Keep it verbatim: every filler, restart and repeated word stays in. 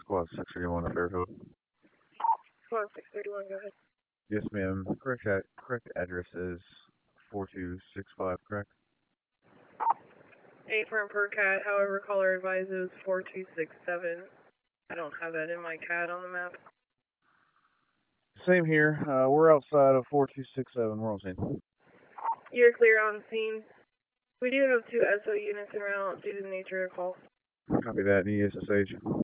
Squad six thirty-one to Fairfield. Squad six thirty-one, go ahead. Yes, ma'am. Correct ad correct address is four two six five, correct? A firm per cat, however, caller advises four two six seven. I don't have that in my cat on the map. Same here. Uh, we're outside of four two six seven. We're on scene. You're clear on scene. We do have two S O units en route due to the nature of the call. Copy that. Need S S H.